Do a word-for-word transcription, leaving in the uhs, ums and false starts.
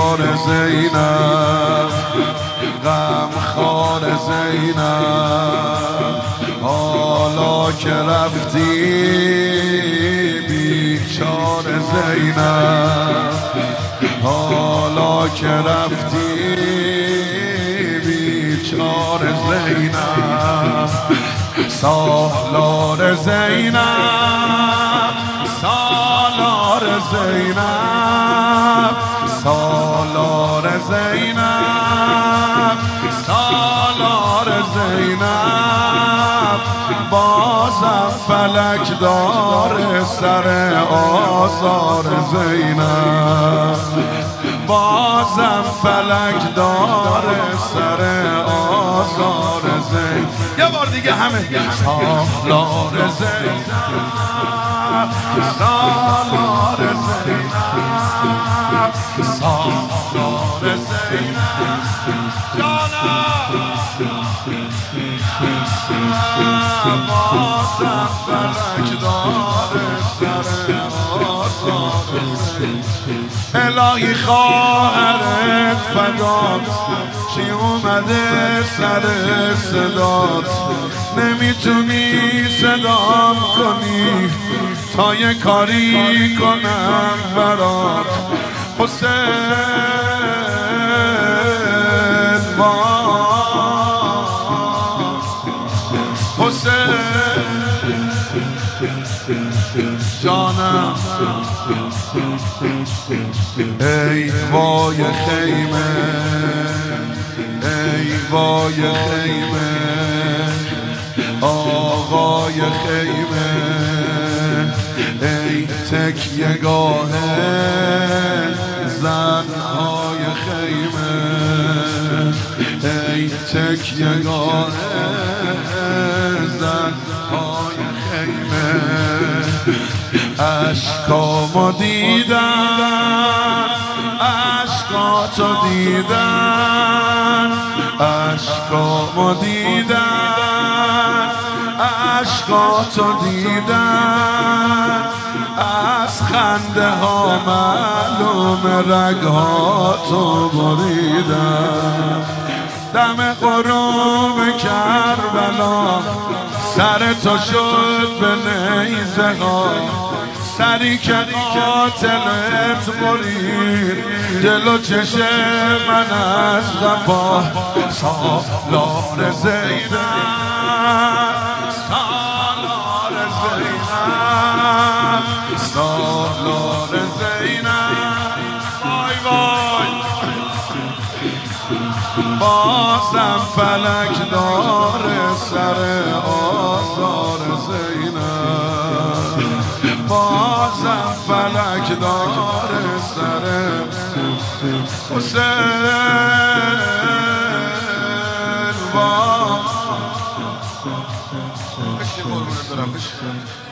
یار زینب، غم خار زینب، حالا که رفتی بیچار زینب، حالا که رفتی بیچار زینب، سالار زینب، سالار زینب، سالار زینب، سالار زینب، بازم فلک داره سر آزار زینب، بازم فلک داره سر آزار زینب. یه بار دیگه همه سالار زینب، سالار زینب، سالار زینب، جانم بازم فلک داره سر آزار زینب. الهی خواهرت فدات، چی اومده سر صدات، نمیتونی صدام کنی تا یه کاری کنم برات. حسین با حسین جانم، ای وای خیمه، ای وای خیمه، آقای خیمه، ای تکیه گاه زنهای خیمه، ای تکیه گاه زنهای خیمه. عشقامو دیدن، عشقاتو دیدن، عشقامو دیدن، عشقاتو دیدن، از خنده ها معلوم رگهاتو بریدن. دم غروب کربلا سر تو شد به نیزه ها، سری که قاتلت برید جلو چشم من از غفا. سالار زینب، سالار زینب، سالار زینب، وای وای بازم فلک داره سر آزار زینب، بازم فلک داره سر حسین.